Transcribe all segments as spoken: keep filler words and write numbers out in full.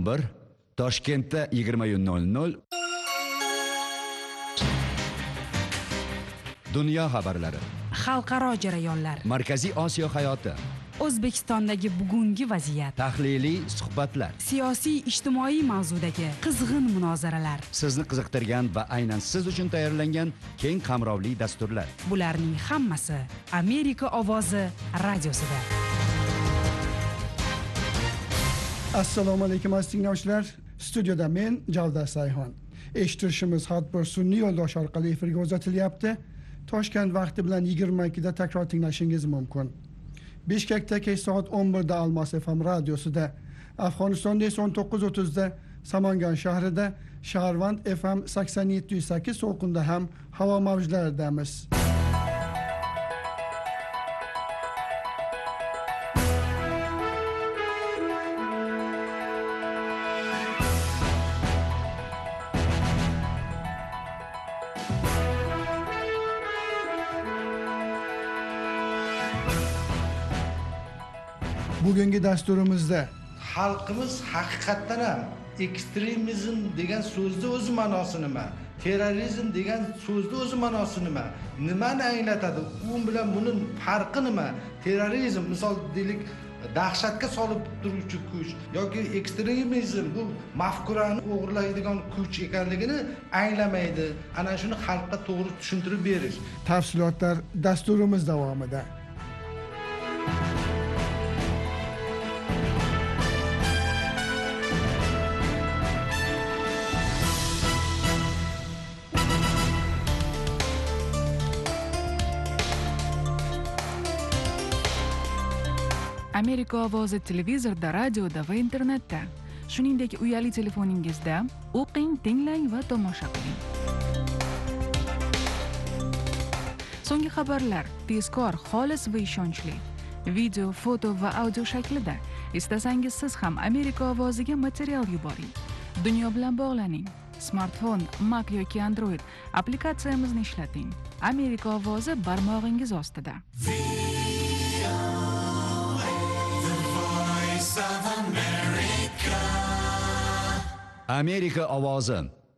o'n bir, Toshkentda yigirma nol nol. Dunyo xabarlari, xalqaro jarayonlar, Markaziy Osiyo hayoti, O'zbekistondagi bugungi vaziyat, tahliliy suhbatlar, siyosiy ijtimoiy mavzudagi qizg'in munozaralar, sizni qiziqtirgan va aynan siz uchun tayyorlangan keng qamrovli dasturlar. Bularning hammasi Amerika ovozi radiosida. Assalomu alaykum aziz tinglovchilar. Studiyada men Javdar Sayxon. Eshittirishimiz har bir sun'iy yo'ldosh orqali efirga uzatilyapti. Toshkent vaqti bilan yigirma ikkida takror tinglashingiz mumkin. Bishkekda kech soat o'n birda Almos F M radiosida, Afg'onistonda esa o'n to'qqiz o'ttizda Samangan shahrida, Shaharvand F M sakson yetti nuqta sakkiz to'lqinda ham havo mavjlaridamiz. Bugungi dasturimizda xalqimiz haqiqatdan ham ekstremizm degan so'zni o'z ma'nosi nima, terrorizm degan so'zni o'z ma'nosi nima, nimani anglatadi, u bilan buning farqi nima? Terrorizm misol deylik dahshatga solib turuvchi kuch yoki ekstremizm bu mafkurani o'g'irlaydigan kuch ekanligini anglamaydi. Ana shuni xalqqa to'g'ri tushuntirib berish. Tafsilotlar dasturimiz davomida. Amerika ovozi televizorda, radioda va internetda, shuningdek uyali telefoningizda o'qing, tinglang va tomosha qiling. So'nggi xabarlar tezkor, xolis va ishonchli. Video, foto va audio shaklida. Istasangiz siz ham Amerika ovoziga material yuboring. Dunyo bilan bog'laning. Smartfon, Mac yoki Android applikatsiyamizni ishlating. Amerika ovozi barmog'ingiz ostida. Amerika ovozi,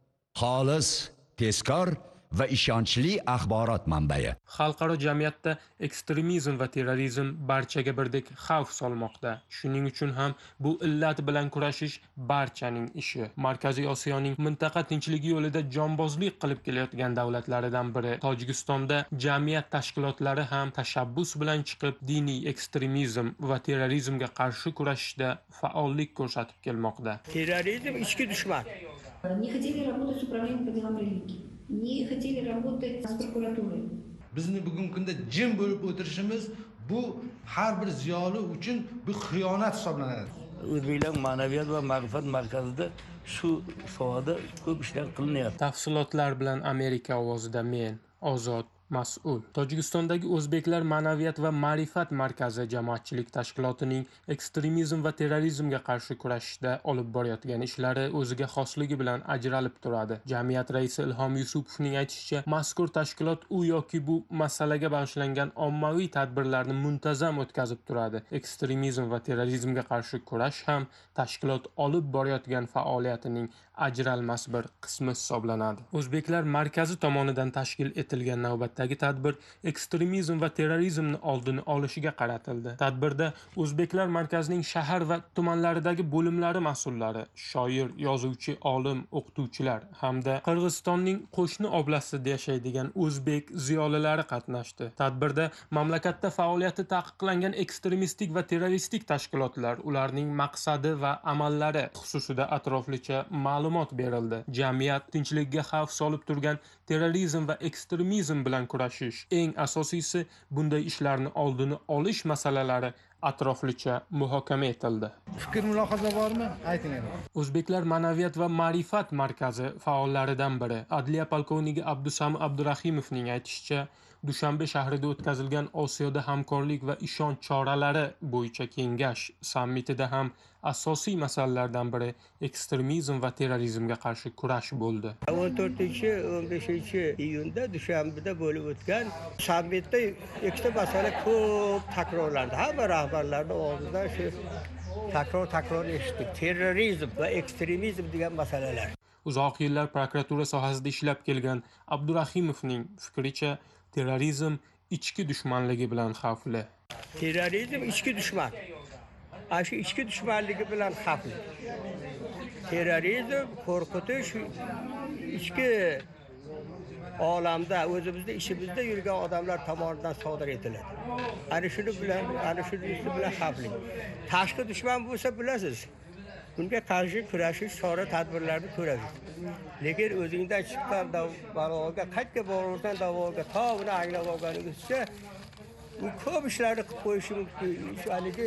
xolis, tezkor va ishonchli axborot manbai. Xalqaro jamiyatda ekstremizm va terrorizm barchaga birdek xavf solmoqda. Shuning uchun ham bu illat bilan kurashish barchaning ishi. Markaziy Osiyoning mintaqa tinchligi yo'lida jonbozlik qilib kelayotgan davlatlaridan biri Tojikistonda jamiyat tashkilotlari ham tashabbus bilan chiqib diniy ekstremizm va terrorizmga qarshi kurashishda faollik ko'rsatib kelmoqda. Terrorizm ichki dushman. Не хотели работать с управлением по делам религии. Не хотели работать с прокуратурой. Bizni bugungi kunda jim bo'lib o'tirishimiz bu har bir ziyoli uchun bu xiyonat hisoblanadi. O'zbeklar ma'naviyat va ma'rifat markazida shu sohada ko'p ishlar qilinyapti. Tafsilotlar bilan Amerika ovozida men, Ozod mas'ul. Tojikistondagi O'zbeklar ma'naviyat va ma'rifat markazi jamoatchilik tashkilotining ekstremizm va terrorizmga qarshi kurashishda olib borayotgan ishlari o'ziga xosligi bilan ajralib turadi. Jamiyat raisi Ilhom Yusupovning aytishicha, mazkur tashkilot u yoki bu masalaga bag'ishlangan ommaviy tadbirlarni muntazam o'tkazib turadi. Ekstremizm va terrorizmga qarshi kurash ham tashkilot olib borayotgan faoliyatining ajralmas bir qismi hisoblanadi. O'zbeklar markazi tomonidan tashkil etilgan navbatdagi tadbir ekstremizm va terrorizmni oldini olishiga qaratildi. Tadbirda O'zbeklar markazining shahar va tumanlaridagi bo'limlari mas'ullari, shoir, yozuvchi, olim, o'qituvchilar hamda Qirg'izistonning qo'shni oblastida yashaydigan o'zbek ziyolilari qatnashdi. Tadbirda mamlakatda faoliyati taqiqlangan ekstremistik va terroristik tashkilotlar, ularning maqsadi va amallari xususida atroflicha ma'lumot berildi. Jamiyat tinchligiga xavf solib turgan terrorizm va ekstremizm bilan kurashish, eng asosiysi bunday ishlarni oldini olish masalalari atroflicha muhokama etildi. Fikr mulohaza bormi? Ayting. O'zbeklar ma'naviyat va ma'rifat markazi faollaridan biri Adliya polkovniki Abdusam Abdurahimovning aytishicha, Dushanbe shahrida o'tkazilgan Osiyoda hamkorlik va ishonch choralari bo'yicha kengash sammitida ham asosiy masalalardan biri ekstremizm va terrorizmga qarshi kurash bo'ldi. o'n to'rtinchi o'n beshinchi iyunda Dushanbeda bo'lib o'tgan sammitda ikkita masala ko'p takrorlandi. Hamma rahbarlarning og'zidan shu takror takror eshitdik. Terrorizm va ekstremizm degan masalalar. Uzoq yillar prokuratura sohasida ishlab kelgan Abdurahimovning fikricha, terrorizm ichki dushmanligi bilan xavfli. Terrorizm ichki dushman. Ana shu ichki dushmanligi bilan xavfli. Terrorizm qo'rqitish ichki olamda, o'zimizda ishimizda yurgan odamlar tomonidan sodir etiladi. Ana shuni bilan, ana shuni bilan xavfli. Tashqi dushman bo'lsa bilasiz. Bunga qarshi kurashish chora-tadbirlarni ko'rasiz. Lekin o'zingdan chiqqan da'voga, qayerga borursan da'voga, to uni anglab olganingizcha u ko'p ishlarni qilib qo'yishi mumkin. Shu haligi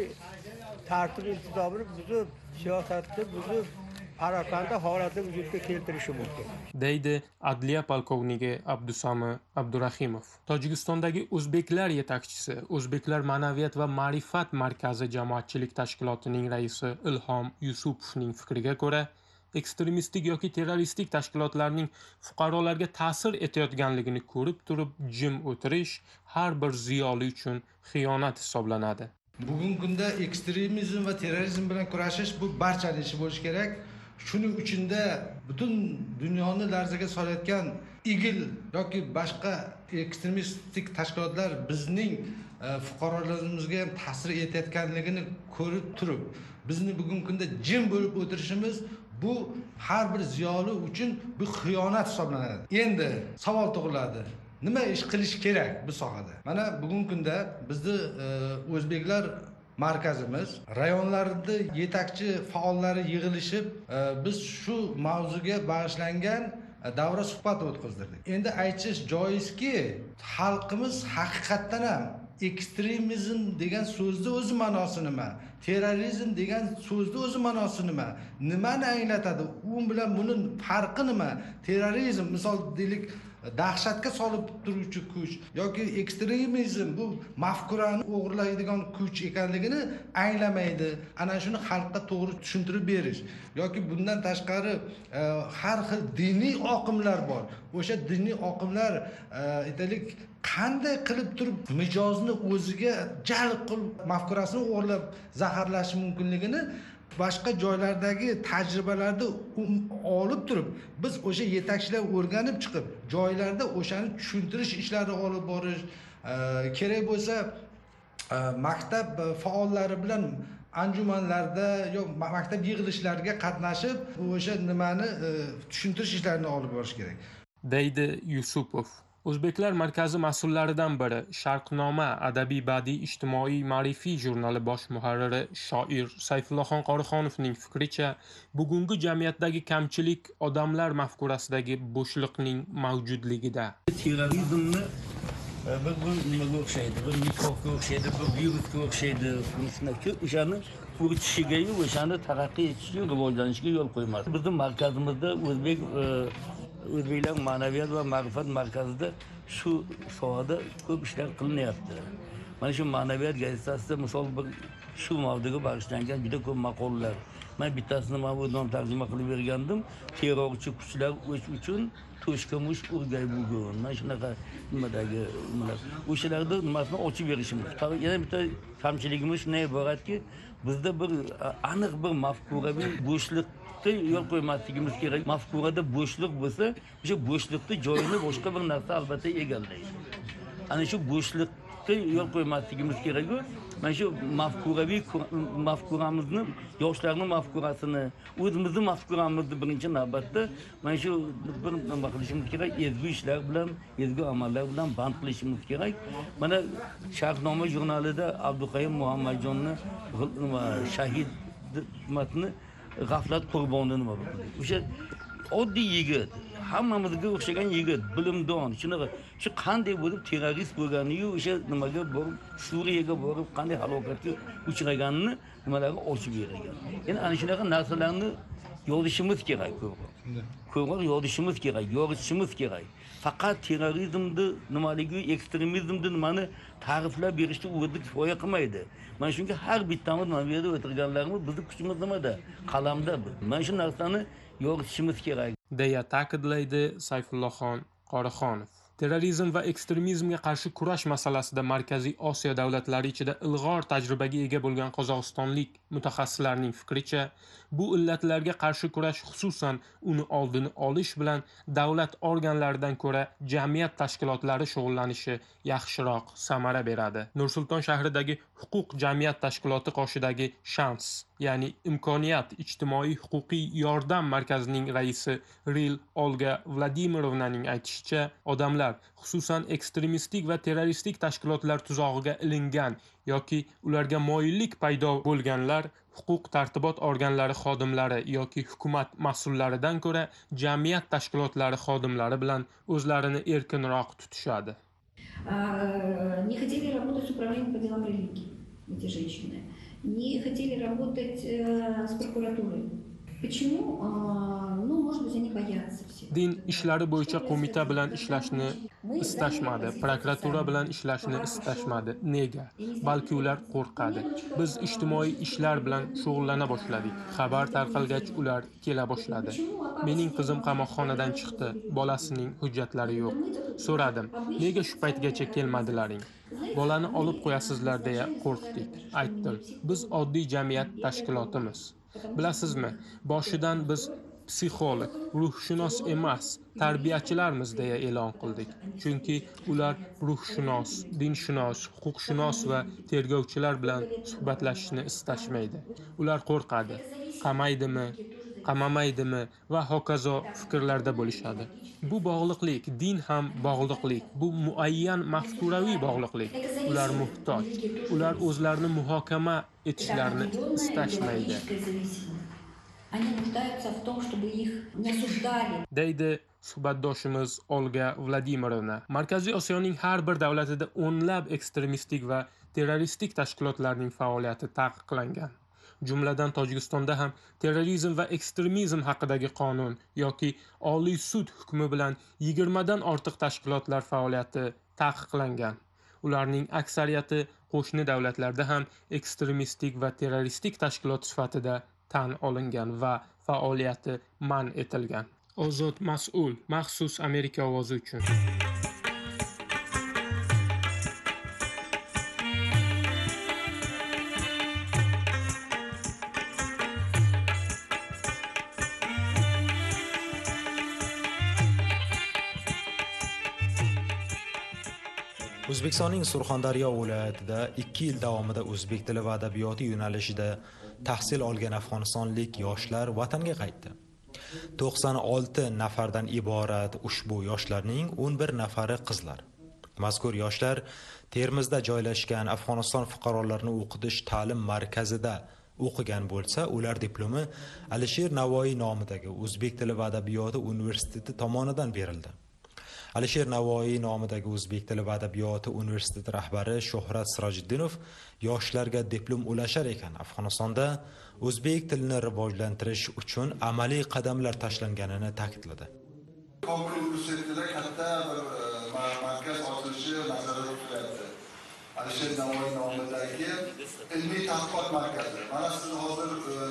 tartib intizomini buzib, siyosatni buzib, parokanda holatni vujudga keltirishi mumkin. Deydi Adliya polkovniki Abdusami Abdurahimov. Tojikistondagi o'zbeklar yetakchisi, O'zbeklar ma'naviyat va ma'rifat markazi jamoatchilik tashkilotining raisi Ilhom Yusupovning fikriga ko'ra, ekstremistik yoki terroristik tashkilotlarning fuqarolarga ta'sir etayotganligini ko'rib turib jim o'tirish har bir ziyoli uchun xiyonat hisoblanadi. Bugungi kunda ekstremizm va terrorizm bilan kurashish bu barchaning ishi bo'lishi kerak. Shuning uchunda butun dunyoni larzaga solayotgan igil yoki boshqa ekstremistik tashkilotlar bizning fuqarolarimizga ham ta'sir etayotganligini ko'rib turib, bizni bugungi kunda jim bo'lib o'tirishimiz bu har bir ziyoli uchun bu xiyonat hisoblanadi. Endi savol tug'iladi. Nima ish qilish kerak bu sohada? Mana bugungi kunda bizni o'zbeklar markazimiz rayonlarda yetakchi faollari yig'ilishib biz shu mavzuga bag'ishlangan davra suhbat o'tkazdik. Endi aytish joizki, xalqimiz haqiqatdan ham ekstremizm degan so'zni o'zi ma'nosi nima? Terrorizm degan so'zni o'zi ma'nosi nima? Nimani anglatadi? U bilan buning farqi nima? Terrorizm misol deylik dahshatga solib turuvchi kuch yoki ekstremizm bu mafkurani o'g'irlaydigan kuch ekanligini anglamaydi. Ana shuni xalqqa to'g'ri tushuntirib berish yoki bundan tashqari har xil diniy oqimlar bor. O'sha diniy oqimlar aytaylik qanday qilib turib mijozni o'ziga jalb qilib mafkurasini o'g'irlab zaharlashi mumkinligini boshqa joylardagi tajribalarni olib turib, biz o'sha yetakchilar o'rganib chiqib, joylarda o'shani tushuntirish ishlari olib borish kerak bo'lsa, maktab faollari bilan anjumanlarda yoki maktab yig'ilishlariga qatnashib, o'sha nimani tushuntirish ishlarini olib borish kerak. Deydi Yusupov. O'zbeklar markazi mas'ullaridan biri, Sharqnoma adabiy badiiy ijtimoiy ma'rifiy jurnali bosh muharriri shoir Sayfullohxon Qorixonovning fikricha, bugungi jamiyatdagi kamchilik odamlar mafkurasidagi bo'shliqning mavjudligida. Terrorizmni bir nimaga o'xshaydi, bir mikrobga o'xshaydi, bir virusga o'xshaydi. Shuniki o'shani o'rchishiga, o'shani taraqqiy etishiga, rivojlanishiga yo'l qo'ymasdi. Bizning markazimizda o'zbek O'zbeklar ma'naviyat va ma'rifat markazida shu sohada ko'p ishlar qilinyapti. Mana shu ma'naviyat gazetasida misol bir shu mavzuga bag'ishlangan juda ko'p maqolalar. Men bittasini mavzudan tarjima qilib bergandim. Terrorchi kuchlar o'ch uchun to'shqamush urgay bugun. Mana shunaqa nimadagi nimalar. O'shalarda nimasini ochib berishimiz. Yana bitta kamchiligimiz shunday iboratki, bizda bir aniq bir mafkuraviy bo'shliq yo'l qo'ymasligimiz kerak. Mafkurada bo'shliq bo'lsa, o'sha bo'shliqni joyini boshqa bir narsa albatta egallaydi. Ana shu bo'shliqqa yo'l qo'ymasligimiz kerak. Mana shu mafkuraviy mafkuramizni, yoshlarning mafkurasini, o'zimizning mafkuramizni birinchi navbatda mana shu bir nima qilishimiz kerak, ezgu ishlar bilan, ezgu amallar bilan band qilishimiz kerak. Mana Sharqnoma jurnalida Abduqayim Muhammadjonning shahid matni g'aflat qurboni nima bo'ldi? O'sha oddiy yigit, hammamizga o'xshagan yigit, bilimdon, shunaqa shu qanday bo'lib terrorist bo'lgani-yu, o'sha nimaga borib, Suriyaga borib qanday halokatga uchraganini nimalarga ochib bergan. Ya'ni ana shunaqa narsalarni yozishimiz kerak ko'proq. Ko'proq yozishimiz kerak, yoritishimiz kerak. Faqat terrorizmni nimaligi, ekstremizmni nimani ta'riflab berishni o'zi kifoya qilmaydi. Mana shunga har bittamiz mana bu yerda o'tirganlarimiz bizni kuchimiz nimada? Qalamda. Mana shu narsani yoritishimiz kerak, deya ta'kidlaydi Sayfullohxon Qorixonov. Terrorizm va ekstremizmga qarshi kurash masalasida Markaziy Osiyo davlatlari ichida ilg'or tajribaga ega bo'lgan qozog'istonlik mutaxassislarning fikricha, bu illatlarga qarshi kurash xususan uni oldini olish bilan davlat organlaridan ko'ra jamiyat tashkilotlari shug'ullanishi yaxshiroq samara beradi. Nur-Sulton shahridagi huquq jamiyat tashkiloti qoshidagi Shans, ya'ni imkoniyat ijtimoiy huquqiy yordam markazining raisi Ril Olga Vladimirovnaning aytishicha, odamlar xususan ekstremistik va terroristik tashkilotlar tuzog'iga ilingan yoki ularga moyillik paydo bo'lganlar huquq tartibot organlari xodimlari yoki hukumat mas'ullaridan ko'ra jamiyat tashkilotlari xodimlari bilan o'zlarini erkinroq tutishadi. Не хотели работать с управлением по делам религии, эти женщины. Не хотели работать с прокуратурой. Почему? Ну, может быть, они боятся всего. Din ishlari bo'yicha qo'mita bilan ishlashni istashmadi, prokuratura bilan ishlashni istashmadi. Nega? Balki ular qo'rqadi. Biz ijtimoiy ishlar bilan shug'ullana boshladik. Xabar tarqalgach ular kela boshladi. Mening qizim qamoqxonadan chiqdi, bolasining hujjatlari yo'q. So'radim, nega shu paytgacha kelmadilaring? Bolani olib qo'yasizlar deya qo'rqdik. Aytdim, biz oddiy jamiyat tashkilotimiz. Bilasizmi, boshidan biz psixolog, ruhshunos emas, tarbiyachilarmiz deya e'lon qildik. Chunki ular ruhshunos, dinshunos, huquqshunos va tergovchilar bilan suhbatlashishni istashmaydi. Ular qo'rqadi. Qamaydimi, qamamaydimi va hokazo fikrlarda bo'lishadi. Bu bog'liqlik, din ham bog'liqlik, bu muayyan mafkuraviy bog'liqlik. Ular muhtoj. Ular o'zlarini muhokama etishlarini istashmaydi. deydi suhbatdoshimiz Olga Vladimirovna. Markaziy Osiyoning har bir davlatida o'nlab ekstremistik va terroristik tashkilotlarning faoliyati taqiqlangan. Jumladan Tojikistonda ham terrorizm va ekstremizm haqidagi qonun yoki Oliy sud hukmi bilan yigirma dan ortiq tashkilotlar faoliyati taqiqlangan. Ularning aksariyati qo'shni davlatlarda ham ekstremistik va terroristik tashkilot sifatida tan olingan va faoliyati man etilgan. Ozod mas'ul, maxsus Amerika ovozi uchun. O'zbekistonning Surxondaryo viloyatida ikki yil davomida o'zbek tili va adabiyoti yo'nalishida tahsil olgan afg'onistonlik yoshlar vatanga qaytdi. to'qson olti nafardan iborat ushbu yoshlarning o'n bir nafari qizlar. Mazkur yoshlar Termizda joylashgan Afg'oniston fuqarolarini o'qitish ta'lim markazida o'qigan bo'lsa, ular diplomi Alisher Navoiy nomidagi O'zbek tili va adabiyoti universiteti tomonidan berildi. Alisher Navoiy nomidagi O'zbek tili va adabiyoti universiteti rahbari Shuhrat Sirojiddinov yoshlarga diplom ulashar ekan, Afg'onistonda o'zbek tilini rivojlantirish uchun amaliy qadamlar tashlanganini ta'kidladi. Ko'prik universitetida katta bir markaz ochilishi nazarda tutilyapti. Alisher Navoiy nomidagi ilmiy tadqiqot markazi. Mana siz hozir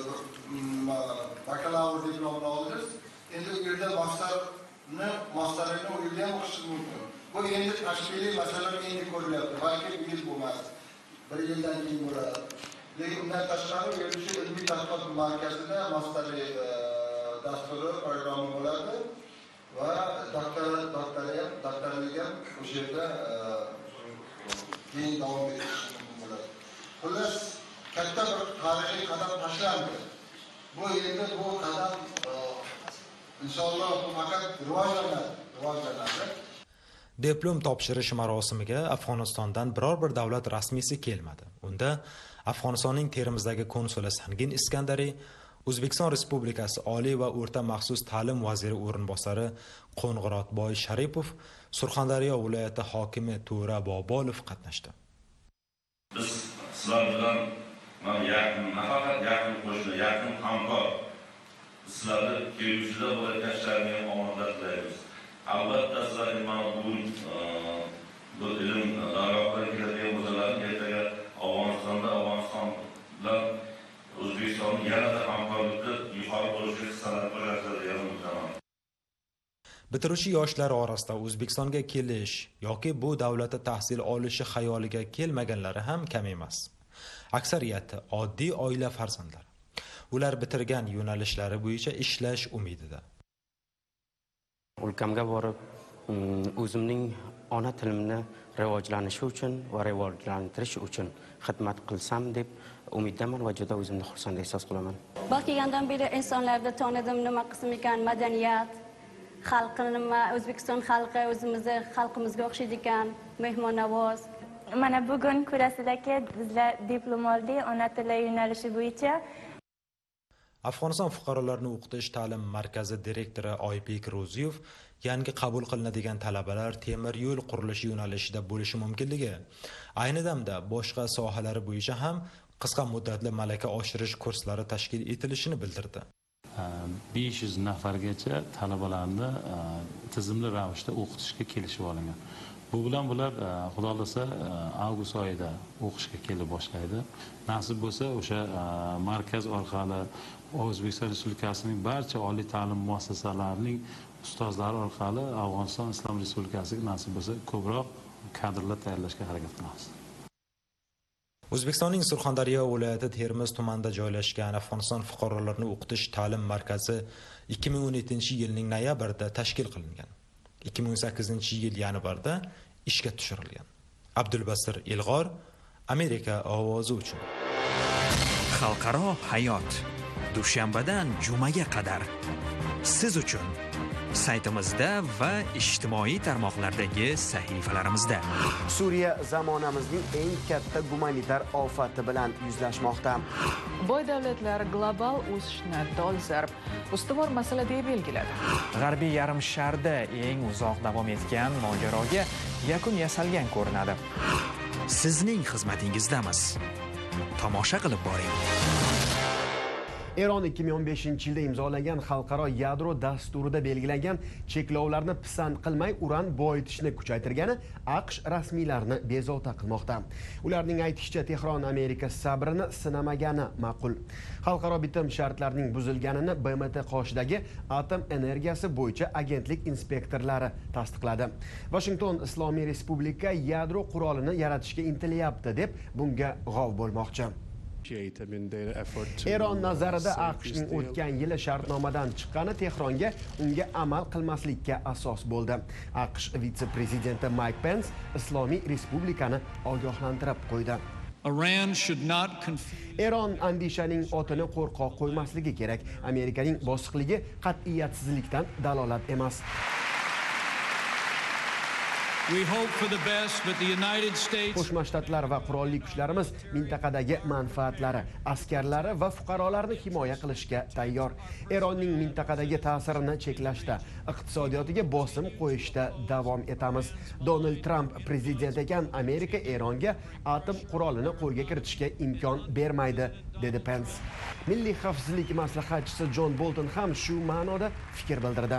bakalavr diplomini oldingiz. Endi u yerda master ne masterlikni u yerda ham o'qishingiz mumkin. Bu endi tashkiliy masalalar endi ko'rilyapti. Balki bir yil bo'lmas, bir yildan keyin bo'ladi. Lekin undan tashqari u yerda ilmiy tadqiqot markazida masterlik dasturi programma bo'ladi va doktorat doktoriyat doktorlik ham o'sha yerda keyin davom etishi mumkin bo'ladi. Xullas, katta bir tarixiy qadam tashlandi. Bu endi bu qadam inshaalloh faqat rivojlanadi, rivojlanadi. Diplom topshirish marosimiga Afg'onistondan biror bir davlat rasmiysi kelmadi. Unda Afg'onistonning Termizdagi konsuli Sangin Iskandariy, O'zbekiston Respublikasi Oliy va o'rta maxsus ta'lim vaziri o'rinbosari Qo'ng'irotboy Sharipov, Surxondaryo viloyati hokimi To'ra Bobolov qatnashdi. Biz sizlar bilan mana yaqin, nafaqat yaqin qo'shni, yaqin hamkor sizlarni kelgusida bo'layotgan ishlarga omadlar tilaymiz. Albatta sizlarning mana bugun bu ilm daryoqlarga keladigan bo'lsalar, ertaga Afg'onistonda, Afg'onistonda O'zbekistonning yanada hamkorlikda yuqori bo'lishiga hissalarini qo'shasizlar degan umiddaman. Bitiruvchi yoshlar orasida O'zbekistonga kelish yoki bu davlatda tahsil olishi xayoliga kelmaganlari ham kam emas. Aksariyati oddiy oila farzandlari. Ular bitirgan yo'nalishlari bo'yicha ishlash umidida. O'lkamga borib, o'zimning ona tilimni rivojlanishi uchun va rivojlantirish uchun xizmat qilsam deb umiddaman va juda o'zimni xursand ehsos qilaman. Kelgandan beri insonlarni tonidim, nima qism ekan, madaniyat, xalqi nima, O'zbekiston xalqi o'zimizni xalqimizga o'xshaydi ekan, mehmonnavoz. Mana bugun ko'rasidagi bizlar diplom oldik, ona tili yo'nalishi bo'yicha. Afg'oniston fuqarolarini o'qitish ta'lim markazi direktori Oybek Ro'ziyev yangi qabul qilinadigan talabalar temir yo'l qurilishi yo'nalishida bo'lishi mumkinligi, ayni damda boshqa sohalari bo'yicha ham qisqa muddatli malaka oshirish kurslari tashkil etilishini bildirdi. besh yuz nafargacha talabalarni tizimli ravishda o'qitishga kelishib olingan. Bu bilan bular xudo xolasa avgust oyida o'qishga kelib boshlaydi. Nasib bo'lsa o'sha markaz orqali O'zbekiston Respublikasining barcha oliy ta'lim muassasalarining ustozlari orqali Afg'oniston Islom Respublikasiga nasib bo'lsa ko'proq kadrlar tayyorlashga harakat qilamiz. O'zbekistonning Surxondaryo viloyati Termiz tumanida joylashgan Afg'oniston fuqarolarini o'qitish ta'lim markazi ikki ming o'n yettinchi yilning noyabrida tashkil qilingan. ikki ming o'n sakkizinchi yil yanvarda ishga tushirilgan. Abdulbasir Ilg'or, Amerika ovozi uchun. Xalqaro hayot dushanbadan jumaga qadar siz uchun saytimizda va ijtimoiy tarmoqlardagi sahifalarimizda. Suriya zamonamizning eng katta gumanitar ofati bilan yuzlashmoqda. Boy davlatlar global o'sishni dolzarb ustuvor masala deb belgiladi. G'arbiy yarim sharda eng uzoq davom etgan mojaroga yakun yasalgan ko'rinadi. Sizning xizmatingizdamiz. Tomosha qilib boring. Eron ikki ming o'n beshinchi yilda imzolagan xalqaro yadro dasturida belgilangan cheklovlarni pisand qilmay uran boyitishni kuchaytirgani AQSh rasmiylarini bezovta qilmoqda. Ularning aytishicha, Tehron Amerika sabrini sinamagani ma'qul. Xalqaro bitim shartlarining buzilganini B M T qoshidagi atom energiyasi bo'yicha agentlik inspektorlari tasdiqladi. Washington Islomiy Respublika yadro qurolini yaratishga intilyapti deb bunga g'ov bo'lmoqchi. Eron nazarida AQShning o'tgan yili shartnomadan chiqqani Tehronga unga amal qilmaslikka asos bo'ldi. AQSh vitse-prezidenti Mike Pence Islomiy Respublikani ogohlantirib qo'ydi. Eron andishaning otini qo'rqoq qo'ymasligi kerak. Amerikaning bosiqligi qat'iyatsizlikdan dalolat emas. Qo'shma Shtatlar va qurolli kuchlarimiz mintaqadagi manfaatlari, askarlari va fuqarolarni himoya qilishga tayyor. Eronning mintaqadagi ta'sirini cheklashda, iqtisodiyotiga bosim qo'yishda davom etamiz. Donald Trump prezident ekan, Amerika Eronga atom qurolini qo'lga kiritishga imkon bermaydi, dedi Pence. Milliy xavfsizlik maslahatchisi John Bolton ham shu ma'noda fikr bildirdi.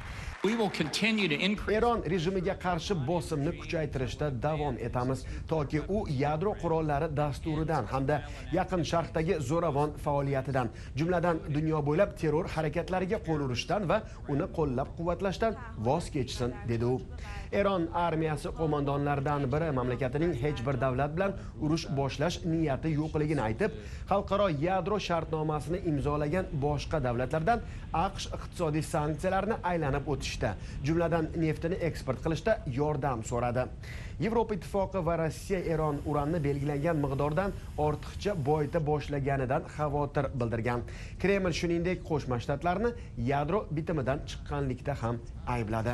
Eron rejimiga qarshi bosimni kuchaytirishda davom etamiz, toki u yadro qurollari dasturidan hamda Yaqin Sharqdagi zo'ravon faoliyatidan, jumladan dunyo bo'ylab terror harakatlariga qo'l urishdan va uni qo'llab-quvvatlashdan voz kechsin, dedi u. Eron armiyasi qo'mondonlaridan biri mamlakatining hech bir davlat bilan urush boshlash niyati yo'qligini aytib, xalqaro yadro shartnomasini imzolagan boshqa davlatlardan AQSh iqtisodiy sanksiyalarni aylanib o'tishda, jumladan neftini eksport qilishda yordam so'radi. Yevropa Ittifoqi va Rossiya Eron uranni belgilangan miqdordan ortiqcha boyita boshlaganidan xavotir bildirgan. Kreml shuningdek Qo'shma Shtatlarni yadro bitimidan chiqqanlikda ham aybladi.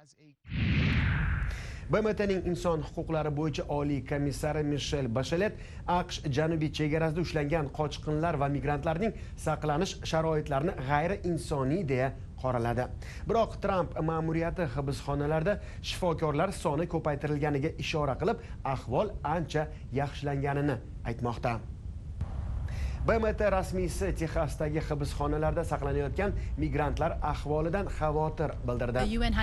B M T'ning inson huquqlari bo'yicha oliy komissari Michel Bachelet AQSh janubiy chegarasida ushlangan qochqinlar va migrantlarning saqlanish sharoitlarini g'ayri insoniy deya qoraladi. Biroq Trump ma'muriyati hibsxonalarda shifokorlar soni ko'paytirilganiga ishora qilib, ahvol ancha yaxshilanganini aytmoqda. B M T rasmiysi Texasdagi hibsxonalarda saqlanayotgan migrantlar ahvolidan xavotir bildirdi.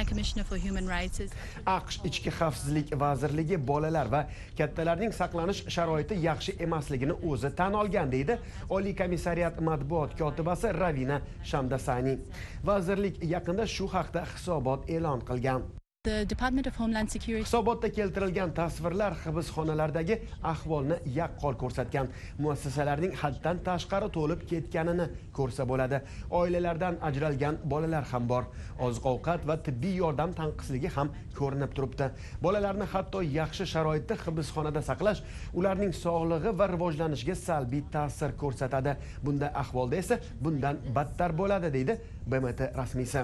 AQSh Ichki xavfsizlik vazirligi bolalar va kattalarning saqlanish sharoiti yaxshi emasligini o'zi tan olgan deydi Oliy komissariyat matbuot kotibasi Ravina Shamdasani. Vazirlik yaqinda shu haqda hisobot e'lon qilgan. Hisobotda keltirilgan tasvirlar hibsxonalardagi ahvolni yaqqol ko'rsatgan. Muassasalarning haddan tashqari to'lib ketganini ko'rsa bo'ladi. Oilalardan ajralgan bolalar ham bor. Oziq-ovqat va tibbiy yordam tanqisligi ham ko'rinib turibdi. Bolalarni hatto yaxshi sharoitda hibsxonada saqlash ularning sog'lig'i va rivojlanishiga salbiy ta'sir ko'rsatadi. Bunday ahvolda esa bundan battar bo'ladi deydi B M T rasmiysi.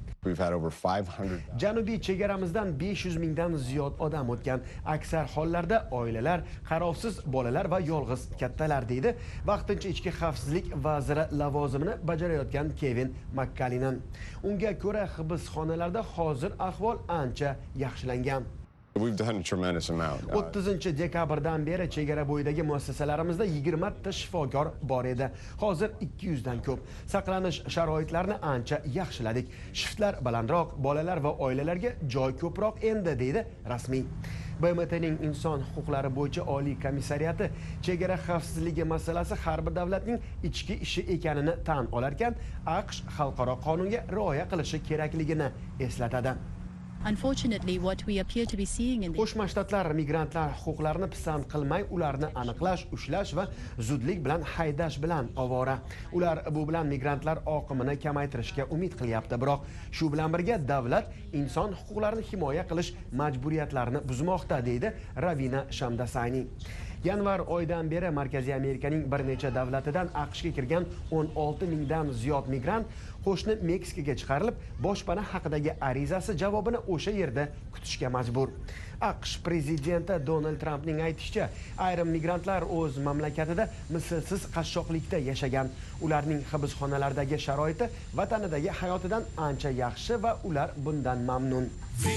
Janubiy chegaramizdan besh yuz mingdan ziyod odam o'tgan. Aksar hollarda oilalar, qarovsiz bolalar va yolg'iz kattalar deydi vaqtincha ichki xavfsizlik vaziri lavozimini bajarayotgan Kevin Makkalinen. Unga ko'ra hibsxonalarda hozir ahvol ancha yaxshilangan. o'ttizinchi dekabrdan beri chegara bo'yidagi muassasalarimizda yigirma ta shifokor bor edi. Hozir ikki yuz dan ko'p. Saqlanish sharoitlarini ancha yaxshiladik. Shiftlar balandroq, bolalar va oilalarga joy ko'proq endi deydi rasmiy. B M T'ning inson huquqlari bo'yicha Oliy komissariyati chegara xavfsizligi masalasi har bir davlatning ichki ishi ekanini tan olarkan, AQSh xalqaro qonunga rioya qilishi kerakligini eslatadi. Unfortunately, what we appear to be seeing in the Qo'shma Shtatlar migrantlar huquqlarini pisand qilmay, ularni aniqlash, ushlash va zudlik bilan haydash bilan ovora. Ular bu bilan migrantlar oqimini kamaytirishga umid qilyapti, biroq shu bilan birga davlat inson huquqlarini himoya qilish majburiyatlarini buzmoqda, deydi Ravina Shamdasani. Yanvar oyidan beri Markaziy Amerikaning bir necha davlatidan AQShga kirgan o'n olti mingdan ziyod migrant qo'shni Meksikaga chiqarilib, boshpana haqidagi arizasi javobini o'sha yerda kutishga majbur. AQSh prezidenti Donald Trampning aytishicha, ayrim migrantlar o'z mamlakatida mislsiz qashshoqlikda yashagan. Ularning hibsxonalardagi sharoiti vatanidagi hayotidan ancha yaxshi va ular bundan mamnun.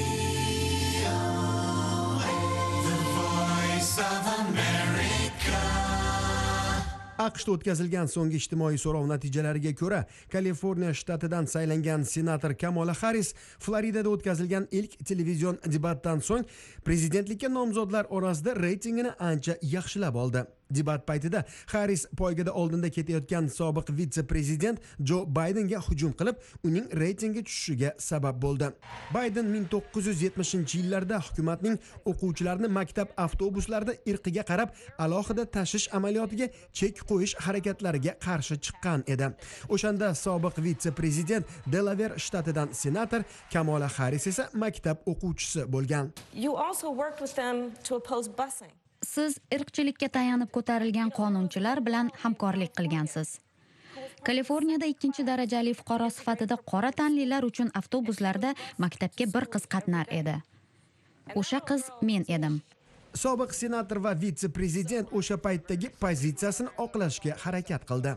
AQShda o'tkazilgan so'nggi ijtimoiy so'rov natijalariga ko'ra, Kaliforniya shtatidan saylangan senator Kamala Harris Floridada o'tkazilgan ilk televizion debatdan so'ng prezidentlikka nomzodlar orasida reytingini ancha yaxshilab oldi. Debat paytida Harris poygada oldinda ketayotgan sobiq vitse-prezident Joe Bidenga hujum qilib, uning reytingi tushishiga sabab bo'ldi. Biden ming to'qqiz yuz yetmishinchi yillarda hukumatning o'quvchilarni maktab avtobuslarida irqiga qarab alohida tashish amaliyotiga chek qo'yish harakatlariga qarshi chiqqan edi. O'shanda sobiq vitse-prezident Delaware shtatidan senator Kamala Harris esa maktab o'quvchisi bo'lgan. You also worked with them to oppose busing. Siz irqchilikka tayanib ko'tarilgan qonunchilar bilan hamkorlik qilgansiz. Kaliforniyada ikkinchi darajali fuqaro sifatida qora tanlilar uchun avtobuslarda maktabga bir qiz qatnar edi. O'sha qiz men edim. Sobiq senator va vitse-prezident o'sha paytdagi pozitsiyasini oqlashga harakat qildi.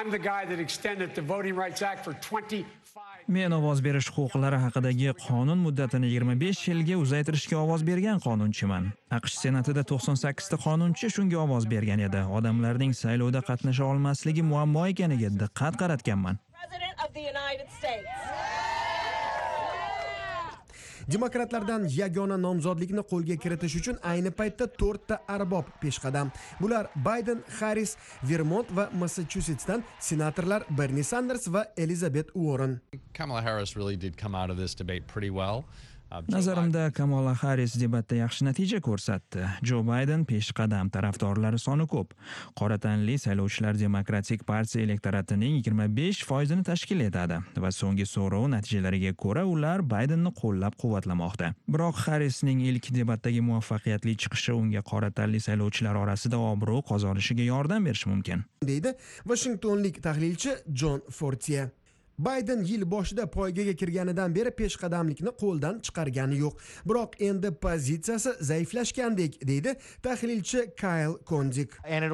Men ovoz berish huquqlari haqidagi qonun muddatini yigirma besh yilga uzaytirishga ovoz bergan qonunchiman. AQSh senatida to'qson sakkiz ta qonunchi shunga ovoz bergan edi. Odamlarning saylovda qatnasha olmasligi muammo ekaniga diqqat qaratganman. Demokratlardan yagona nomzodlikni qo'lga kiritish uchun ayni paytda to'rtta arbob peshqadam. Bular Biden, Harris, Vermont va Massachusettsdan senatorlar Bernie Sanders va Elizabeth Warren. Kamala Harris really did come out of this debate pretty well. Nazarimda Kamala Harris debatda yaxshi natija ko'rsatdi. Joe Biden peshqadam, tarafdorlari soni ko'p. Qora tanli saylovchilar Demokratik partiya elektoratining yigirma besh foizini tashkil etadi va so'nggi so'rov natijalariga ko'ra ular Bidenni qo'llab-quvvatlamoqda. Biroq Harrisning ilk debatdagi muvaffaqiyatli chiqishi unga qora tanli saylovchilar orasida obro' qozonishiga yordam berishi mumkin, deydi Washingtonlik tahlilchi John Fortier. Bayden yil boshida poygaga kirganidan beri peshqadamlikni qo'ldan chiqargani yo'q. Biroq endi pozitsiyasi zaiflashgandek, deydi tahlilchi Kyle Kondik.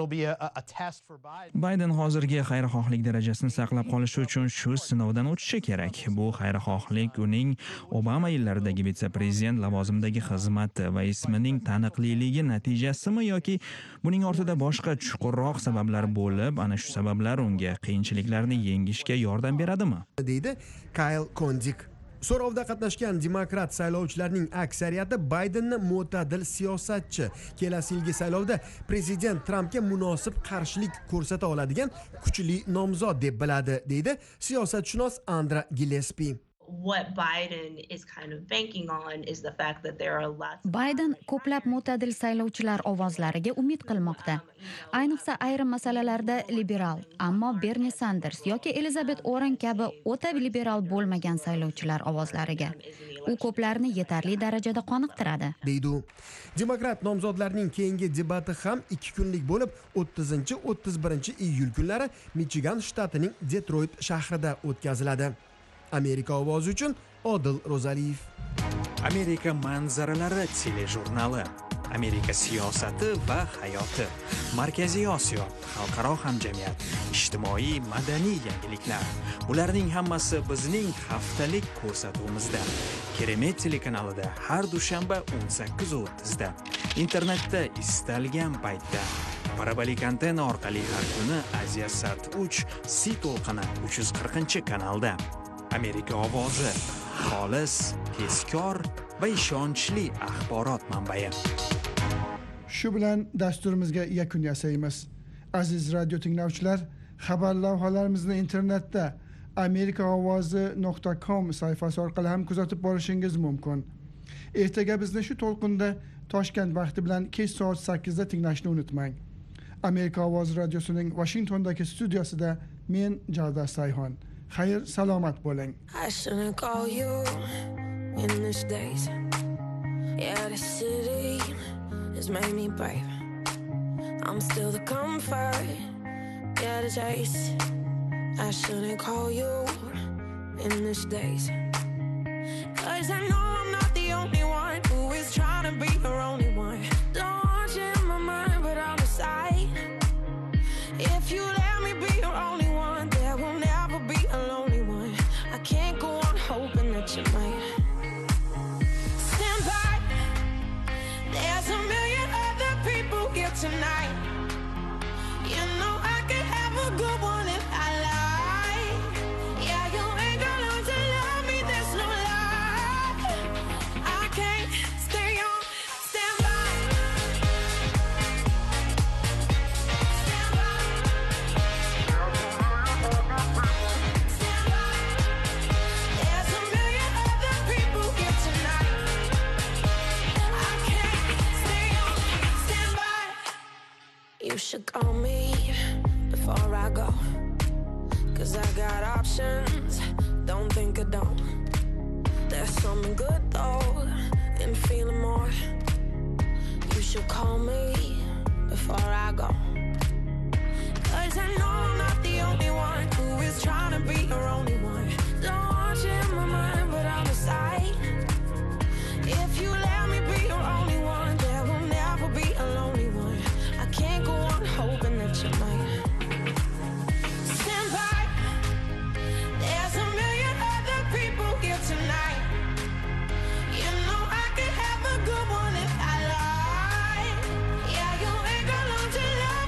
Bayden hozirgi xayrixohlik darajasini saqlab qolishi uchun shu sinovdan o'tishi kerak. Bu xayrixohlik uning Obama yillaridagi vitse-prezident lavozimidagi xizmati va ismining taniqliligi natijasimi yoki buning ortida boshqa chuqurroq sabablar bo'lib, ana shu sabablar unga qiyinchiliklarni yengishga yordam beradimi? deydi Kyle Kondik. So'rovda qatnashgan demokrat saylovchilarning aksariyati Baydenni mo'tadil siyosatchi, kelasi yilgi saylovda prezident Trampga munosib qarshilik ko'rsata oladigan kuchli nomzod deb biladi, deydi siyosatshunos Andra Gillespie. What Biden is kind of banking on is the fact that there are lots Biden ko'plab mo'tadil saylovchilar ovozlariga umid qilmoqda. Ayniqsa ayrim masalalarda liberal, ammo Bernie Sanders yoki Elizabeth Warren kabi o'ta liberal bo'lmagan saylovchilar ovozlariga. U ko'plarni yetarli darajada qoniqtiradi, deydi u. Demokrat nomzodlarning keyingi debati ham ikki kunlik bo'lib, o'ttizinchi o'ttiz birinchi iyul kunlari Michigan shtatining Detroit shahrida o'tkaziladi. Amerika ovozi uchun Odil Ro'zaliyev. Amerika manzaralari telejurnali. Amerika siyosati va hayoti. Markaziy Osiyo, xalqaro hamjamiyat, ijtimoiy madaniy yangiliklar. Bularning hammasi bizning haftalik ko'rsatuvimizda. Keremet telekanalida har dushanba o'n sakkiz o'ttiz da. Internetda istalgan paytda. Parabolik antena orqali har kuni Aziyasat uch C to'lqini uch yuz qirqinchi kanalda. Amerika ovozi, xolis, tezkor va ishonchli axborot manbai. Shu bilan dasturimizga yakun yasaymiz. Aziz radio tinglovchilar, xabar lavhalarimizni internetda amerika ovozi nuqta com sayfasi orqali ham kuzatib borishingiz mumkin. Ertaga bizni shu to'lqinda Toshkent vaqti bilan kech soat sakkizda tinglashni unutmang. Amerika ovozi radiosining Washingtondagi studiyasida men Javdar Sayhon. Xayr, salomat bo'ling. I shouldn't call you in these days. Yeah, the city has made me brave. I'm still the comfort, yeah, the chase. I shouldn't call you in these days. Cause I know I'm not the only one who is trying to be your only one. Don't want you in my mind, but I'm beside. If you let me be your only one, there will never be a lonely one. I can't go on hoping that you might stand by. There's a million other people here tonight. You know I could have a good one if I lie. Yeah, you ain't gonna learn to love me, there's no lie. I can't stay on standby. Stand by. Stand by. There's a million other people here tonight. I can't stay on standby. You should call me before I go, cause I got options, don't think I don't. There's something good though in feeling more. You should call me before I go, cause I know I'm not the only one who is trying to be your only one. Don't want you in my mind, but I'm beside. If you let me be your only one, there will never be a lonely one. I can't go on hoping that you might stand by. There's a million other people here tonight. You know I could have a good one if I lie. Yeah, you ain't gonna learn to love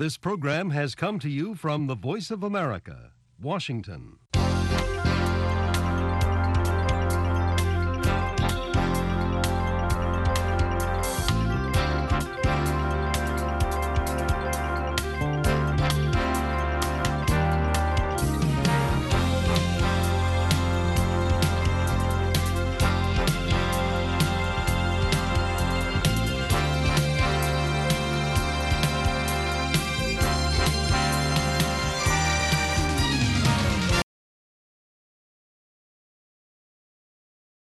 This program has come to you from the Voice of America, Washington.